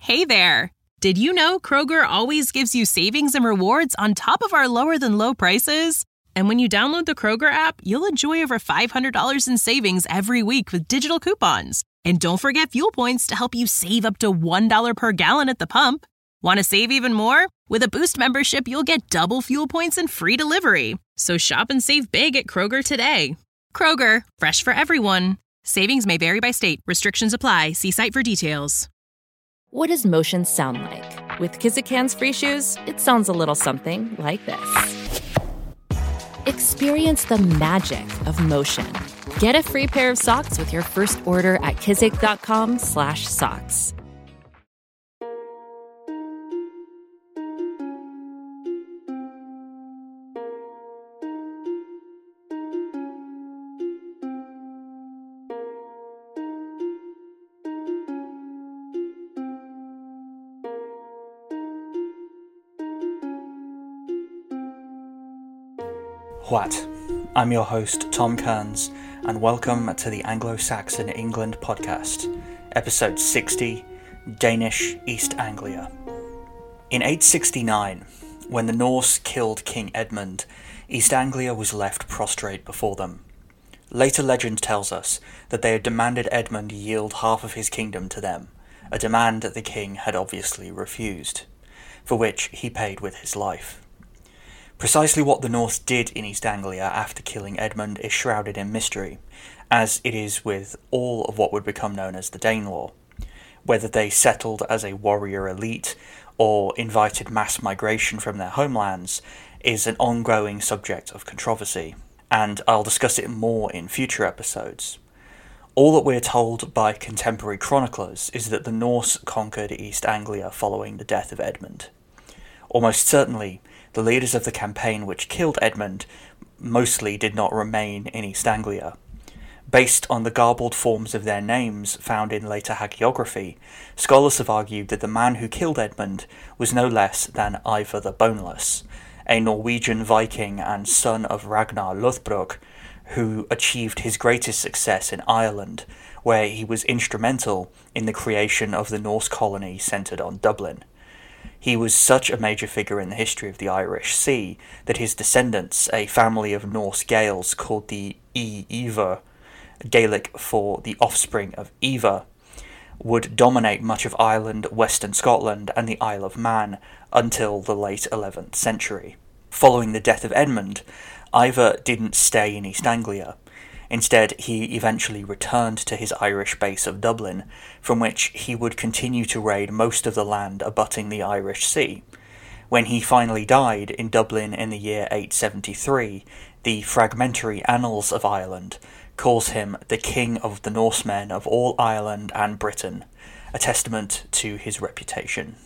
Hey there! Did you know Kroger always gives you savings and rewards on top of our lower-than-low prices? And when you download the Kroger app, you'll enjoy over $500 in savings every week with digital coupons. And don't forget fuel points to help you save up to $1 per gallon at the pump. Want to save even more? With a Boost membership, you'll get double fuel points and free delivery. So shop and save big at Kroger today. Kroger, fresh for everyone. Savings may vary by state. Restrictions apply. See site for details. What does motion sound like? With Kizikans free shoes, it sounds a little something like this. Experience the magic of motion. Get a free pair of socks with your first order at kizik.com/socks. What? I'm your host, Tom Kearns, and welcome to the Anglo-Saxon England podcast, episode 60, Danish East Anglia. In 869, when the Norse killed King Edmund, East Anglia was left prostrate before them. Later legend tells us that they had demanded Edmund yield half of his kingdom to them, a demand that the king had obviously refused, for which he paid with his life. Precisely what the Norse did in East Anglia after killing Edmund is shrouded in mystery, as it is with all of what would become known as the Danelaw. Whether they settled as a warrior elite or invited mass migration from their homelands is an ongoing subject of controversy, and I'll discuss it more in future episodes. All that we're told by contemporary chroniclers is that the Norse conquered East Anglia following the death of Edmund. Almost certainly, the leaders of the campaign which killed Edmund mostly did not remain in East Anglia. Based on the garbled forms of their names found in later hagiography, scholars have argued that the man who killed Edmund was no less than Ivar the Boneless, a Norwegian Viking and son of Ragnar Lothbrok, who achieved his greatest success in Ireland, where he was instrumental in the creation of the Norse colony centred on Dublin. He was such a major figure in the history of the Irish Sea that his descendants, a family of Norse Gaels called the Iver, Gaelic for the offspring of Eva, would dominate much of Ireland, western Scotland, and the Isle of Man until the late 11th century. Following the death of Edmund, Ivar didn't stay in East Anglia. Instead, he eventually returned to his Irish base of Dublin, from which he would continue to raid most of the land abutting the Irish Sea. When he finally died in Dublin in the year 873, the fragmentary Annals of Ireland calls him the King of the Norsemen of all Ireland and Britain, a testament to his reputation.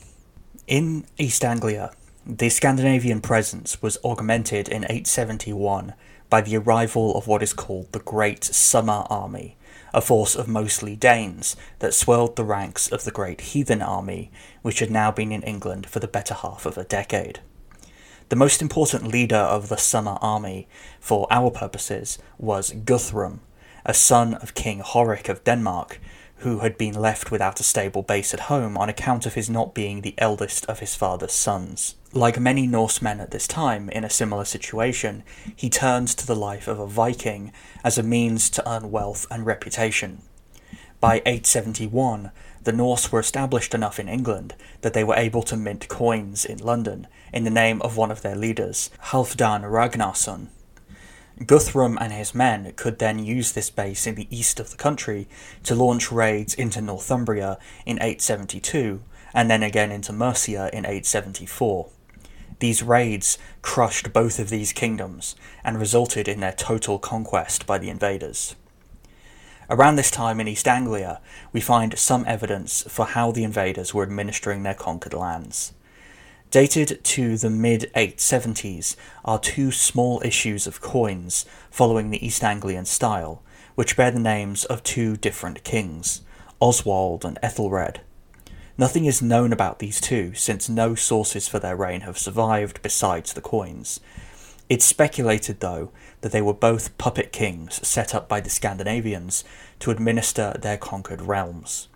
In East Anglia, the Scandinavian presence was augmented in 871 by the arrival of what is called the Great Summer Army, a force of mostly Danes that swelled the ranks of the Great Heathen Army, which had now been in England for the better half of a decade. The most important leader of the Summer Army, for our purposes, was Guthrum, a son of King Horik of Denmark, who had been left without a stable base at home on account of his not being the eldest of his father's sons. Like many Norsemen at this time in a similar situation, he turned to the life of a Viking as a means to earn wealth and reputation. By 871, the Norse were established enough in England that they were able to mint coins in London in the name of one of their leaders, Halfdan Ragnarsson. Guthrum and his men could then use this base in the east of the country to launch raids into Northumbria in 872, and then again into Mercia in 874. These raids crushed both of these kingdoms and resulted in their total conquest by the invaders. Around this time in East Anglia, we find some evidence for how the invaders were administering their conquered lands. Dated to the mid-870s are two small issues of coins following the East Anglian style, which bear the names of two different kings, Oswald and Ethelred. Nothing is known about these two, since no sources for their reign have survived besides the coins. It's speculated, though, that they were both puppet kings set up by the Scandinavians to administer their conquered realms.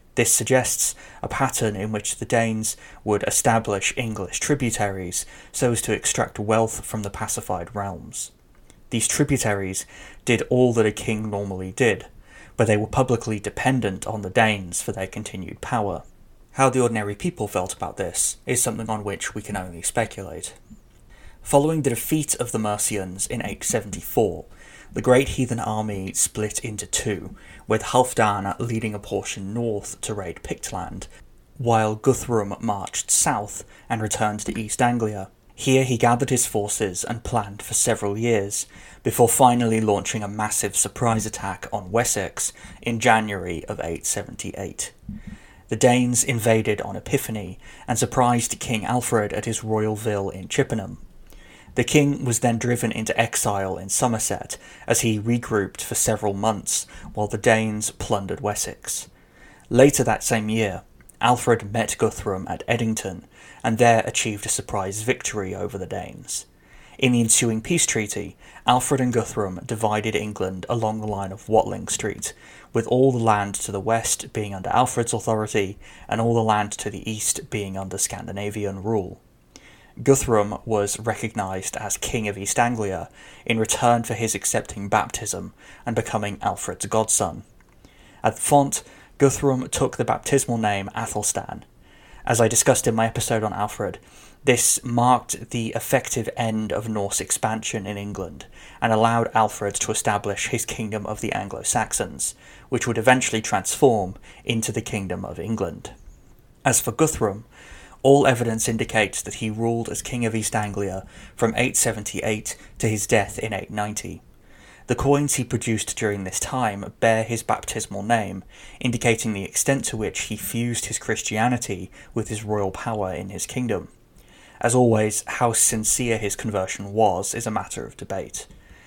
This suggests a pattern in which the Danes would establish English tributaries so as to extract wealth from the pacified realms. These tributaries did all that a king normally did, but they were publicly dependent on the Danes for their continued power. How the ordinary people felt about this is something on which we can only speculate. Following the defeat of the Mercians in 874, the great heathen army split into two, with Halfdan leading a portion north to raid Pictland, while Guthrum marched south and returned to East Anglia. Here he gathered his forces and planned for several years, before finally launching a massive surprise attack on Wessex in January of 878. The Danes invaded on Epiphany and surprised King Alfred at his royal villa in Chippenham. The king was then driven into exile in Somerset as he regrouped for several months while the Danes plundered Wessex. Later that same year, Alfred met Guthrum at Edington and there achieved a surprise victory over the Danes. In the ensuing peace treaty, Alfred and Guthrum divided England along the line of Watling Street, with all the land to the west being under Alfred's authority and all the land to the east being under Scandinavian rule. Guthrum was recognised as King of East Anglia in return for his accepting baptism and becoming Alfred's godson. At the font, Guthrum took the baptismal name Athelstan. As I discussed in my episode on Alfred, this marked the effective end of Norse expansion in England and allowed Alfred to establish his kingdom of the Anglo-Saxons, which would eventually transform into the Kingdom of England. As for Guthrum, all evidence indicates that he ruled as King of East Anglia from 878 to his death in 890. The coins he produced during this time bear his baptismal name, indicating the extent to which he fused his Christianity with his royal power in his kingdom. As always, how sincere his conversion was is a matter of debate.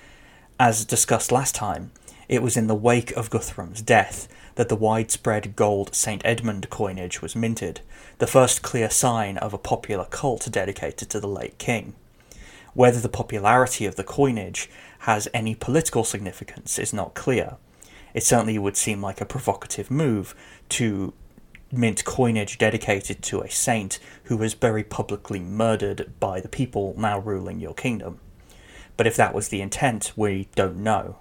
As discussed last time, it was in the wake of Guthrum's death that the widespread gold St. Edmund coinage was minted, the first clear sign of a popular cult dedicated to the late king. Whether the popularity of the coinage has any political significance is not clear. It certainly would seem like a provocative move to mint coinage dedicated to a saint who was very publicly murdered by the people now ruling your kingdom. But if that was the intent, we don't know.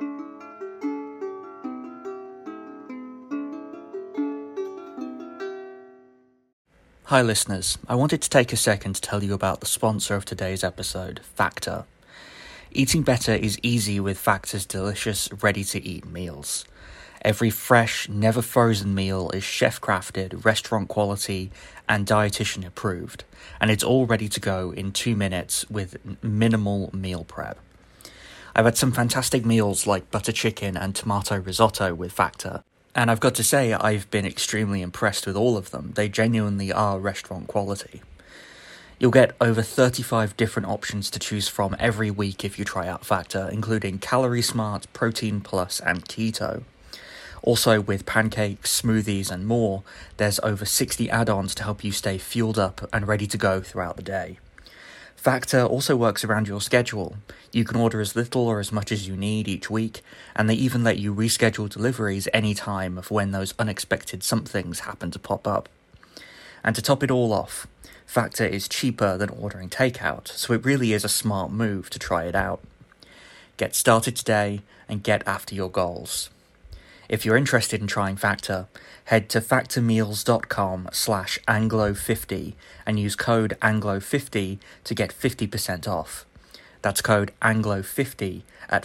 Hi listeners, I wanted to take a second to tell you about the sponsor of today's episode, Factor. Eating better is easy with Factor's delicious, ready-to-eat meals. Every fresh, never frozen meal is chef-crafted, restaurant quality, and dietitian approved, and it's all ready to go in 2 minutes with minimal meal prep. I've had some fantastic meals like butter chicken and tomato risotto with Factor, and I've got to say I've been extremely impressed with all of them. They genuinely are restaurant quality. You'll get over 35 different options to choose from every week if you try out Factor, including Calorie Smart, Protein Plus, and Keto. Also, with pancakes, smoothies, and more, there's over 60 add-ons to help you stay fueled up and ready to go throughout the day. Factor also works around your schedule. You can order as little or as much as you need each week, and they even let you reschedule deliveries any time of when those unexpected somethings happen to pop up. And to top it all off, Factor is cheaper than ordering takeout, so it really is a smart move to try it out. Get started today and get after your goals. If you're interested in trying Factor, head to factormeals.com/Anglo50 and use code Anglo50 to get 50% off. That's code Anglo50 at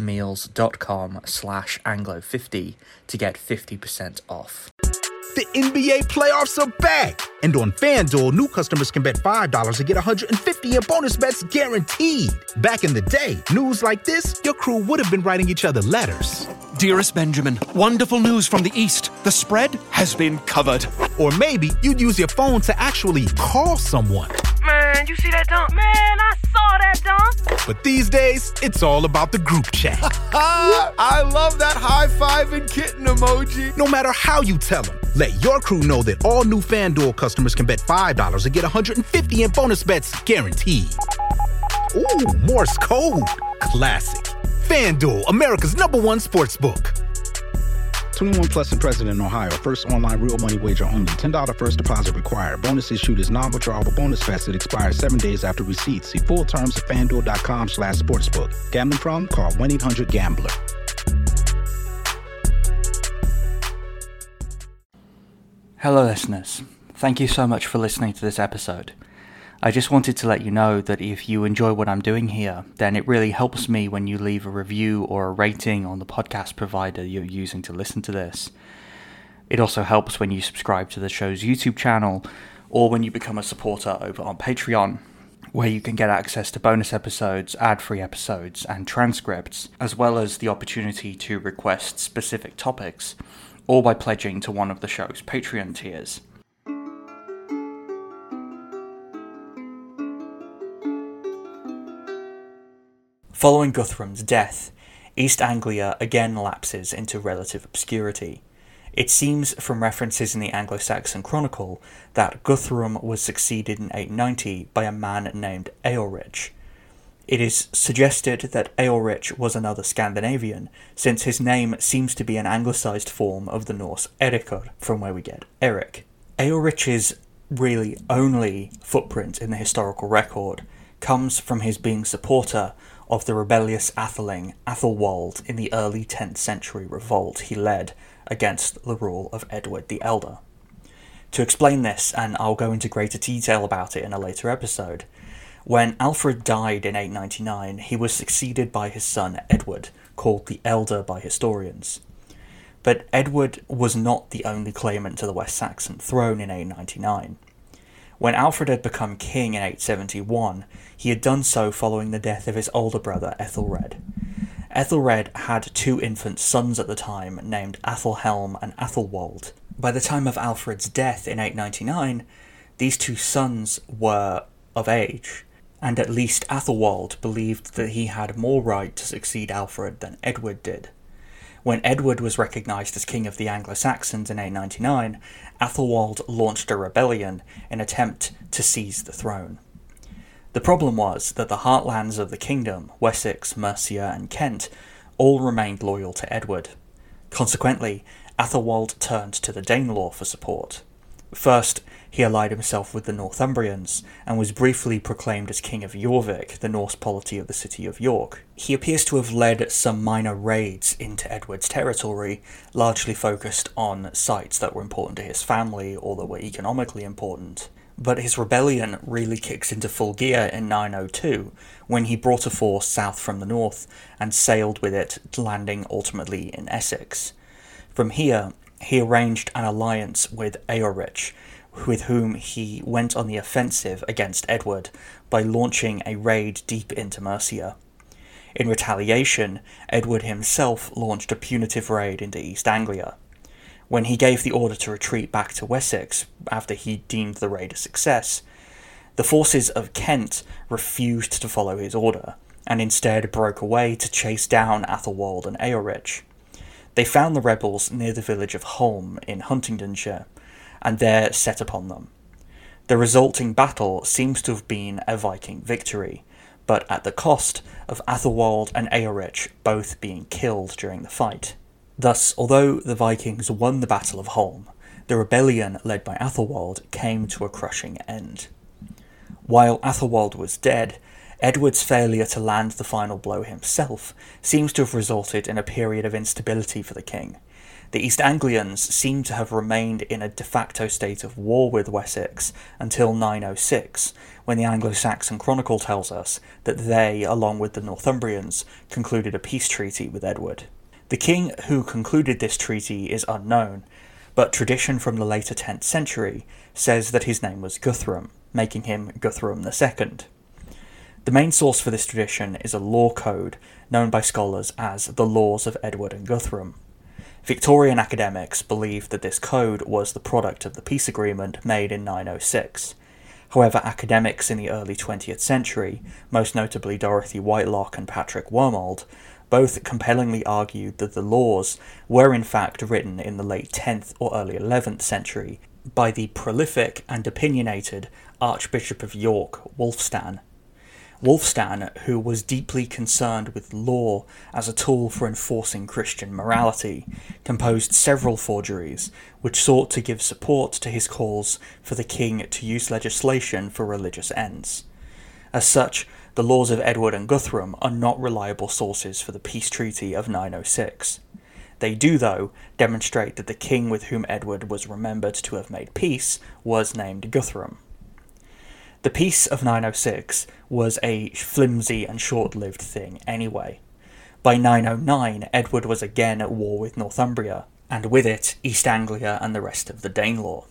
factormeals.com/Anglo50 to get 50% off. The NBA playoffs are back! And on FanDuel, new customers can bet $5 to get $150 in bonus bets guaranteed. Back in the day, news like this, your crew would have been writing each other letters. Dearest Benjamin, wonderful news from the East. The spread has been covered. Or maybe you'd use your phone to actually call someone. Man, you see that dunk? Man, I saw that dunk. But these days, it's all about the group chat. I love that high-five and kitten emoji. No matter how you tell them, let your crew know that all new FanDuel customers can bet $5 to get $150 in bonus bets guaranteed. Ooh, Morse code. Classic. FanDuel, America's #1 sportsbook. 21 plus and present in Ohio. First online real money wager only. $10 first deposit required. Bonus issued is non-withdrawable bonus vest that expires 7 days after receipt. See full terms at FanDuel.com/sportsbook. Gambling problem? Call 1-800-GAMBLER. Hello listeners, thank you so much for listening to this episode. I just wanted to let you know that if you enjoy what I'm doing here, then it really helps me when you leave a review or a rating on the podcast provider you're using to listen to this. It also helps when you subscribe to the show's YouTube channel or when you become a supporter over on Patreon, where you can get access to bonus episodes, ad-free episodes, and transcripts, as well as the opportunity to request specific topics, or by pledging to one of the show's Patreon tiers. Following Guthrum's death, East Anglia again lapses into relative obscurity. It seems from references in the Anglo-Saxon Chronicle that Guthrum was succeeded in 890 by a man named Eorich. It is suggested that Eorich was another Scandinavian, since his name seems to be an anglicised form of the Norse Erikur, from where we get Eric. Eorich's really only footprint in the historical record comes from his being supporter of the rebellious Atheling Athelwold in the early 10th century revolt he led against the rule of Edward the Elder. To explain this, and I'll go into greater detail about it in a later episode, when Alfred died in 899, he was succeeded by his son Edward, called the Elder by historians. But Edward was not the only claimant to the West Saxon throne in 899. When Alfred had become king in 871, he had done so following the death of his older brother Ethelred. Ethelred had 2 infant sons at the time, named Athelhelm and Athelwold. By the time of Alfred's death in 899, these 2 sons were of age, and at least Athelwold believed that he had more right to succeed Alfred than Edward did. When Edward was recognised as king of the Anglo-Saxons in 899, Athelwold launched a rebellion in an attempt to seize the throne. The problem was that the heartlands of the kingdom, Wessex, Mercia and Kent, all remained loyal to Edward. Consequently, Athelwold turned to the Danelaw for support. First, he allied himself with the Northumbrians, and was briefly proclaimed as King of Jorvik, the Norse polity of the city of York. He appears to have led some minor raids into Edward's territory, largely focused on sites that were important to his family or that were economically important. But his rebellion really kicks into full gear in 902, when he brought a force south from the north and sailed with it, landing ultimately in Essex. From here, he arranged an alliance with Eorich, with whom he went on the offensive against Edward by launching a raid deep into Mercia. In retaliation, Edward himself launched a punitive raid into East Anglia. When he gave the order to retreat back to Wessex after he deemed the raid a success, the forces of Kent refused to follow his order, and instead broke away to chase down Athelwold and Eorich. They found the rebels near the village of Holm in Huntingdonshire, and there set upon them. The resulting battle seems to have been a Viking victory, but at the cost of Athelwold and Eorich both being killed during the fight. Thus, although the Vikings won the Battle of Holm, the rebellion led by Athelwold came to a crushing end. While Athelwold was dead, Edward's failure to land the final blow himself seems to have resulted in a period of instability for the king. The East Anglians seem to have remained in a de facto state of war with Wessex until 906, when the Anglo-Saxon Chronicle tells us that they, along with the Northumbrians, concluded a peace treaty with Edward. The king who concluded this treaty is unknown, but tradition from the later 10th century says that his name was Guthrum, making him Guthrum II. The main source for this tradition is a law code known by scholars as the Laws of Edward and Guthrum. Victorian academics believe that this code was the product of the peace agreement made in 906. However, academics in the early 20th century, most notably Dorothy Whitelock and Patrick Wormold, both compellingly argued that the laws were in fact written in the late 10th or early 11th century by the prolific and opinionated Archbishop of York, Wulfstan. Wulfstan, who was deeply concerned with law as a tool for enforcing Christian morality, composed several forgeries which sought to give support to his calls for the king to use legislation for religious ends. As such, the laws of Edward and Guthrum are not reliable sources for the peace treaty of 906. They do, though, demonstrate that the king with whom Edward was remembered to have made peace was named Guthrum. The Peace of 906 was a flimsy and short-lived thing anyway. By 909, Edward was again at war with Northumbria, and with it, East Anglia and the rest of the Danelaw.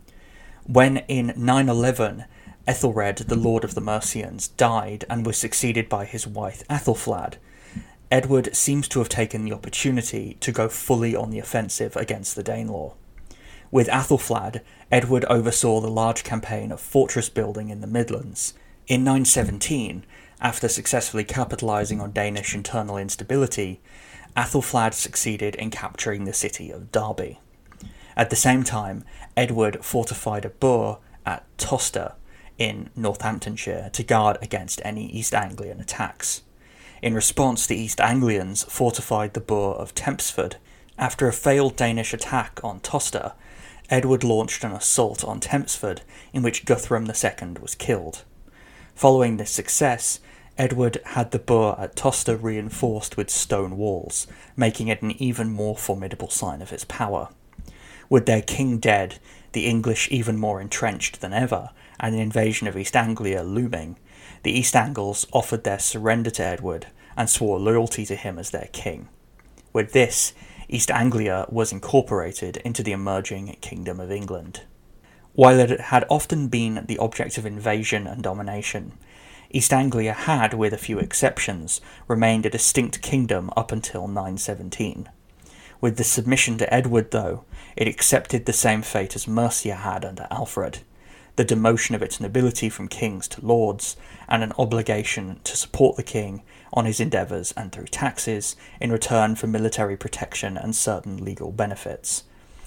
When in 911, Ethelred, the Lord of the Mercians, died and was succeeded by his wife Athelflaed, Edward seems to have taken the opportunity to go fully on the offensive against the Danelaw. With Athelflaed, Edward oversaw the large campaign of fortress building in the Midlands. In 917, after successfully capitalising on Danish internal instability, Athelflaed succeeded in capturing the city of Derby. At the same time, Edward fortified a burh at Towcester in Northamptonshire to guard against any East Anglian attacks. In response, the East Anglians fortified the burh of Tempsford. After a failed Danish attack on Towcester, Edward launched an assault on Tempsford, in which Guthrum II was killed. Following this success, Edward had the burh at Towcester reinforced with stone walls, making it an even more formidable sign of his power. With their king dead, the English even more entrenched than ever, and an invasion of East Anglia looming, the East Angles offered their surrender to Edward and swore loyalty to him as their king. With this, East Anglia was incorporated into the emerging Kingdom of England. While it had often been the object of invasion and domination, East Anglia had, with a few exceptions, remained a distinct kingdom up until 917. With the submission to Edward, though, it accepted the same fate as Mercia had under Alfred, the demotion of its nobility from kings to lords, and an obligation to support the king on his endeavours and through taxes in return for military protection and certain legal benefits.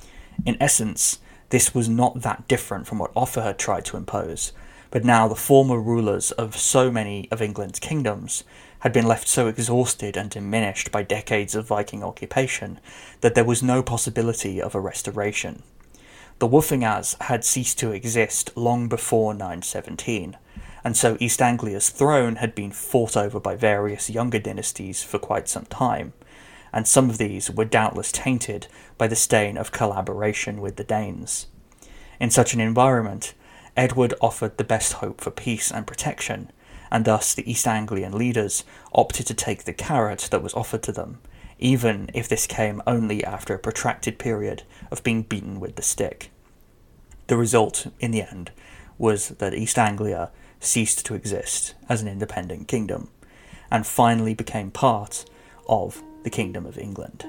In essence, this was not that different from what Offa had tried to impose, but now the former rulers of so many of England's kingdoms had been left so exhausted and diminished by decades of Viking occupation that there was no possibility of a restoration. The Wolfingas had ceased to exist long before 917, and so East Anglia's throne had been fought over by various younger dynasties for quite some time, and some of these were doubtless tainted by the stain of collaboration with the Danes. In such an environment, Edward offered the best hope for peace and protection, and thus the East Anglian leaders opted to take the carrot that was offered to them, even if this came only after a protracted period of being beaten with the stick. The result, in the end, was that East Anglia ceased to exist as an independent kingdom, and finally became part of the Kingdom of England.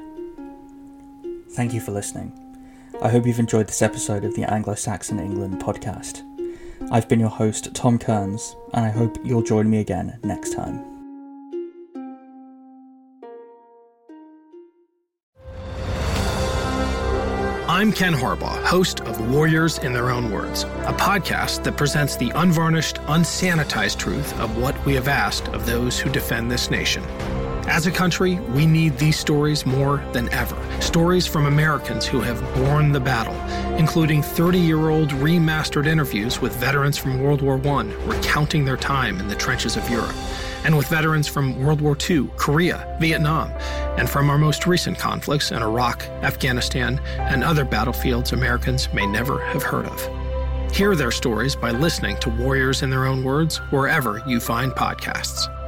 Thank you for listening. I hope you've enjoyed this episode of the Anglo-Saxon England podcast. I've been your host, Tom Kearns, and I hope you'll join me again next time. I'm Ken Harbaugh, host of Warriors in Their Own Words, a podcast that presents the unvarnished, unsanitized truth of what we have asked of those who defend this nation. As a country, we need these stories more than ever. Stories from Americans who have borne the battle, including 30-year-old remastered interviews with veterans from World War I recounting their time in the trenches of Europe, and with veterans from World War II, Korea, Vietnam, and from our most recent conflicts in Iraq, Afghanistan, and other battlefields Americans may never have heard of. Hear their stories by listening to Warriors in Their Own Words wherever you find podcasts.